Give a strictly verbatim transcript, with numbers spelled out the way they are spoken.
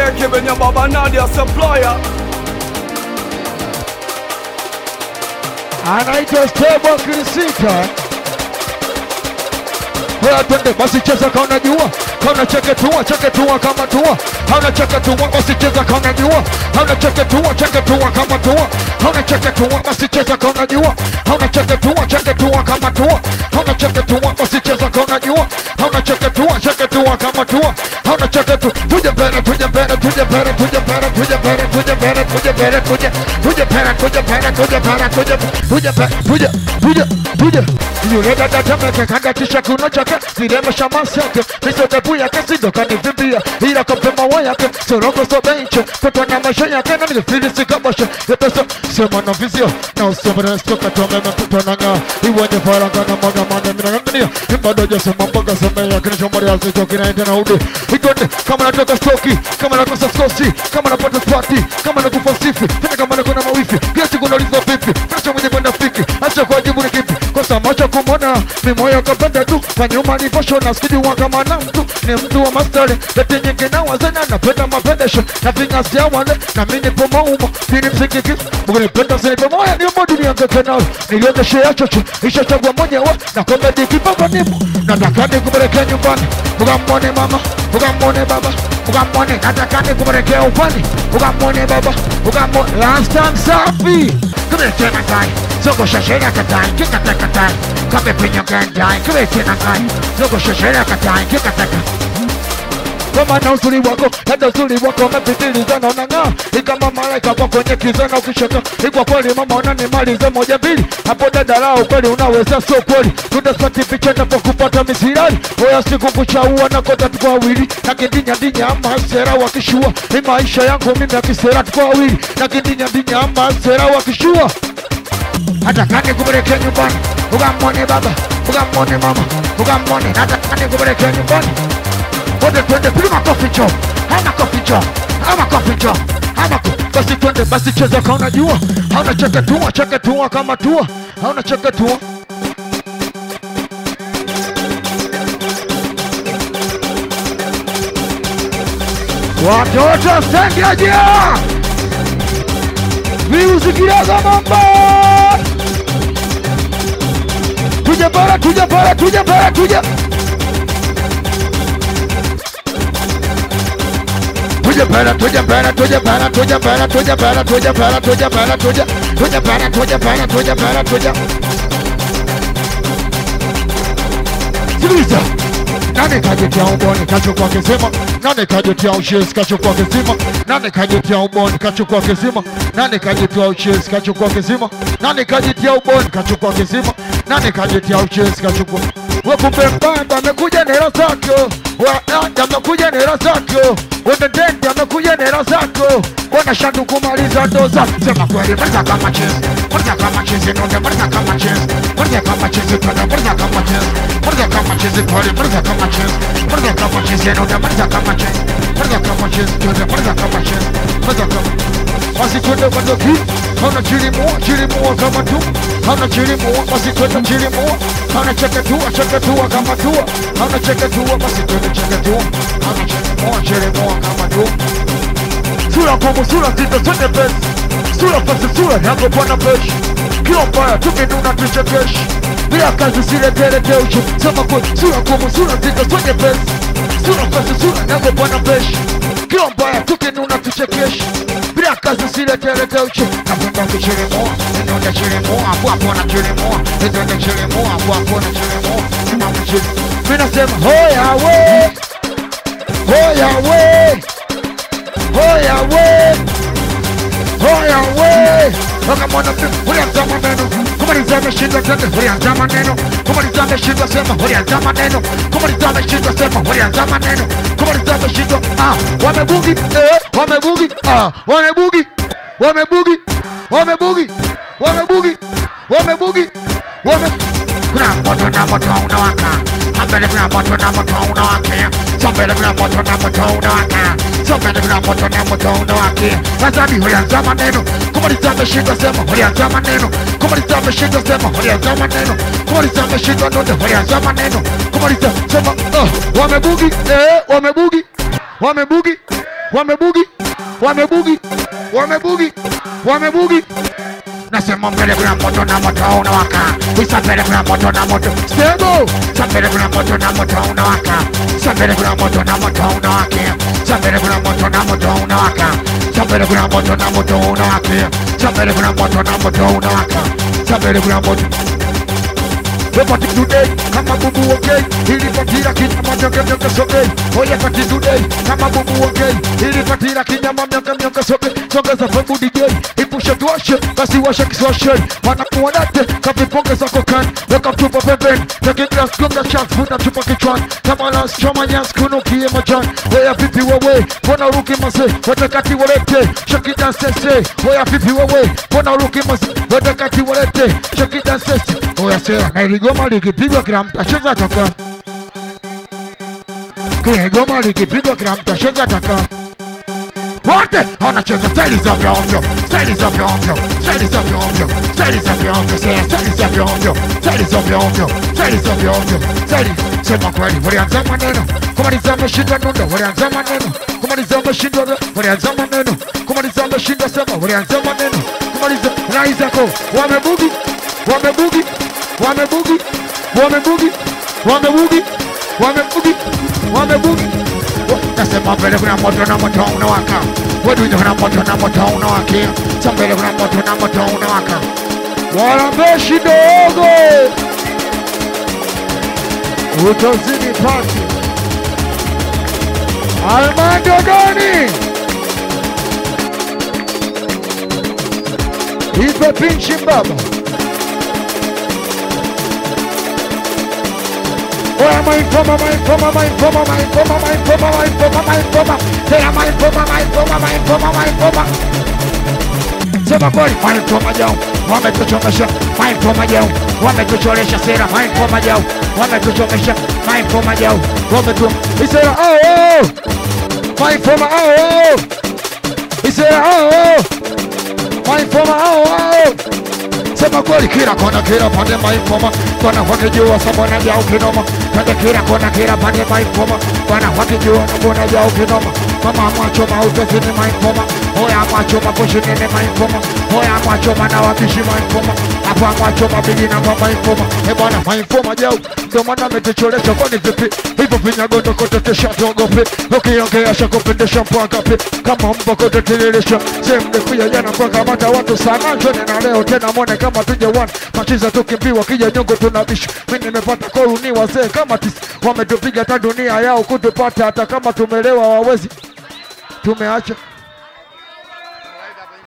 Temeke Benya Baba Nadia Supplier. Anaitwa Stable Kirisika. Wewe twende basi cheza kama unajua. Kama cheke tuwa, cheke tuwa kama tuwa. Hauna cheke tuwa basi cheza kama unajua. Hauna cheke tuwa, cheke tuwa kama tuwa. Hauna cheke tuwa basi cheza kama unajua. Hauna cheke tuwa, cheke tuwa kama tuwa. Hauna cheke tuwa basi cheza kama unajua. Hauna cheke tuwa, cheke tuwa kama tuwa. Hauna cheke tu. Tuje pera, tuje pera, tuje pera, tuje pera, tuje pera, tuje pera, tuje pera, tuje tuje pera, tuje pera, tuje pera, tuje tuje pera, tuje tuje tuje. Yule dada Temeke kanga kisha kuno chake. Nirema shamasi yake. Miso tebu yake sido kanivibia. Ila kopema wa yake. Soroko so benche. Koto na maisha yake. Na mili fili sikabashe. Yepeso sema na vizio. Na usema na stoka tuame mtuto nanga. Iwende faranga na maga mande mina ngania. Imbado jose mamboga seme ya kini shomari alzi joki na ite na ude. Ikonde kama natoka stoki. Kama nakosa skosi. Kama napata spati. Kama nakufa sifi. Tena kama nakona mawifi. Kiasi kuna lizo pipi. Pracha mwenye kwenda fiki. Acha kwa jibu ni kipi. Kosa macho kumona. Mimoyo kapenda tu. Panyuma ni posho na skidi waka mana mtu. Ni mtu wa mastari. Leti nyingi na wazena. Napenda mapendesho. Na finga siya wale. Na mini pomo umo. Pini msiki kifu. Mugini penda sini pomo ya ni umo dunia nge kenao. Niliende shea chocho. Isha chagua mwenye wa. Na kombe diki papa nimu. Natakani kumereke nyumbani. Mugamone mama. Mugamone baba. Mugamone. Natakani kumereke upani. Mugamone baba. Mugamone. Last time safi. Kumereke na kai. Soko shashera katai. Kika teka tai. Kame pinyo gendai. Kumereke na kai. Soko shashera katai. Kika teka. Kama na uzuri wako, hata uzuri wako umepitiliza na unang'aa. Ikama malaika wako kwenye kizana ukishaka. Ikwa kweli mama unanimaliza moja mbili. Hapo dada lao kweli unaweza sio kweli. Tunasati picha napokupata misirari. Oya siku kuchaua na kota tuko wawili. Na kindinya dinya ama sera wakishua. Ni maisha yangu mimi ya kisera tuko wawili. Na kindinya dinya ama sera wakishua. Hata kani kumereke nyumbani. Ugamone baba, ugamone mama, ugamone. Hata kani kumereke nyumbani. Wote twende pili makofi cho. Hana kofi cho. Hana kofi cho. Hana kofi. Basi twende basi cheza kama unajua. Hauna cheke tuwa, cheke tuwa kama tuwa. Hauna cheke tuwa. Watoto stendi ajia. Music kiraga mamba. Tuje para, tuje para, tuje para, tuje. Tuje para, tuje para, tuje para, tuje para, tuje para, tuje para, tuje para, tuje tuje para, tuje para, tuje para, tuje. Sikiliza. Nani kajitia uboni kachukua kisima? Nani kajitia ushezi kachukua kisima? Nani kajitia uboni kachukua kisima? Nani kajitia ushezi kachukua kisima? Nani kajitia uboni kachukua kisima? Nani kajitia ushezi kachukua? Wakumbe mbanda amekuja nera zako. Wadanda amekuja nera zako. Wendende amekuja nera zako. Wana shandu kumaliza doza. Sema kweli mrza kama chezi. Mrza kama chezi nonde mrza kama chezi. Mrza kama chezi kada mrza kama chezi. Mrza kama chezi kweli mrza kama chezi. Mrza kama chezi nonde mrza kama chezi. Mrza kama chezi kada mrza kama chezi. Mrza kama basi twende kwa doki. Hauna chili mua, chili mua kama tu. Hauna chili mua, basi twende chili mua. Hauna cheke tuwa, cheke tuwa kama tuwa. Hauna cheke tuwa, basi twende cheke tuwa. Hauna chili mua, chili mua kama tu. Sura como sura zito twende pesi. Sura pasi sura yango bwana peshi. Kio mbaya tukinuna tuchekeshi. Bila kazi sile tere teuchu. Sema kwa sura como sura zito twende pesi. Sura pasi sura yango bwana peshi. Kio mbaya tukinuna tuchekeshi. Bila kazi sile tere teuchu. Napenda kuchili mua. Nende chili mua, hapo hapo na chili mua. Nende chili mua, hapo hapo na chili mua. Nende chili. Mina sema hoya we. Hoya we. Hoya we. Hoya we. Waka mwana mtu. Ulianza maneno. Kumaliza ameshindwa tende. Ulianza maneno. Kumaliza ameshindwa sema. Ulianza maneno. Kumaliza ameshindwa sema. Ulianza maneno. Kumaliza ameshindwa. Ah, wamebugi. Eh, wamebugi. Ah, wamebugi. Wamebugi. Wamebugi. Wamebugi. Wamebugi. Wame kuna moto na moto unawaka. Ambele kuna moto na moto unawaka. Sombele kuna moto na moto unawaka. Sombele kuna moto na moto unawaka. Wazani ulianza maneno. Kumaliza ameshindwa sema. Ulianza maneno. Kumaliza ameshindwa sema. Ulianza maneno. Kumaliza ameshindwa nonde. Ulianza maneno. Kumaliza sema. Ah, wamebugi. Eh, wamebugi. Wamebugi. wamebugi, wamebugi, wamebugi, wamebugi. Nasema mbele kuna moto na moto unawaka. Isa mbele kuna moto na moto. Stego. Sa mbele kuna moto na moto unawaka. Sa mbele kuna moto na moto unawaka. Sa mbele kuna moto na moto unawaka. Sa mbele kuna moto na moto unawaka. Sa mbele kuna moto na moto unawaka. Sa mbele kuna moto. Party today, kama bubu okay. Hili patira kinyama mnyonge mnyonge soge. Oye party today, kama bubu okay. Hili patira kinyama mnyonge mnyonge soge. Songeza fambu D J, ipushe tuwashe, basi washe kiswashe. Wanakuwa nate, kaviponge zako kan. Weka tupa pembeni, take glass gonga chance. Funa tupa kichwan, kama last choma nyans kuno kie majan. Oya vipi wewe, pona uruki mase. Watakati walete, shakita sese. Oya vipi wewe, pona uruki mase. Watakati walete, shakita sese. Oya sera, na iligoma likipigwa kila mtu acheza taka. Iligoma likipigwa kila mtu acheza taka. Wote wanacheza staili za vyovyo, staili za vyovyo, staili za vyovyo, staili za vyovyo, staili za vyovyo, staili za vyovyo, staili za vyovyo, staili. Sema kweli, walianza maneno, kumaliza ameshinda nunda, walianza maneno, kumaliza ameshinda, walianza maneno, kumaliza ameshinda sema, walianza maneno, kumaliza raizako, wamebugi, wamebugi, wamebugi, wamebugi, wamebugi, wamebugi, wamebugi. Nasema mbele kuna moto na moto unawaka. Wedu kuna moto na moto unawaka. Sa mbele kuna moto na moto unawaka. Warambeshi dogo utozini pati Armando Doni Ipe pinchi baba. Oya my informer, my informer, my informer, my informer, my informer, my informer, my informer. They are my informer, my informer, my informer, my informer. Sema kweli, my informer jao, wametuchomesha. My informer jao, wametuchoresha sera. My informer jao, wametuchomesha. My informer jao, wametu. Isera oh oh. My informer oh oh. Isera oh oh. My informer oh oh. Sema kweli kila kona kila pande maifoma. Kona wakijua sabona jao kinoma. Kanda kila kona kila pande maifoma. Kona wakijua sabona jao kinoma. Mama mwachoma utofini maifoma. Oya mwachoma kushinene maifoma. Oya mwachoma na wabishi maifoma. Hapa mwachoma bigi na mama maifoma. Ebana maifoma jao. Ndo mana metucholecha kwani vipi. Hivo vinyagoto kote tesha togope. Ukiongea shako pendesha mpwakape. Kama mboko teteleresha. Semde kuya jana kwa kamata watu sana. Njone na leo tena mwone kama tuja wana. Machiza tukimbiwa kija nyongo tunabishu. Mimi nimepata koru ni wazee kama tisi. Wametupiga ta dunia yao kutupata hata kama tumelewa wawezi. Tumeacha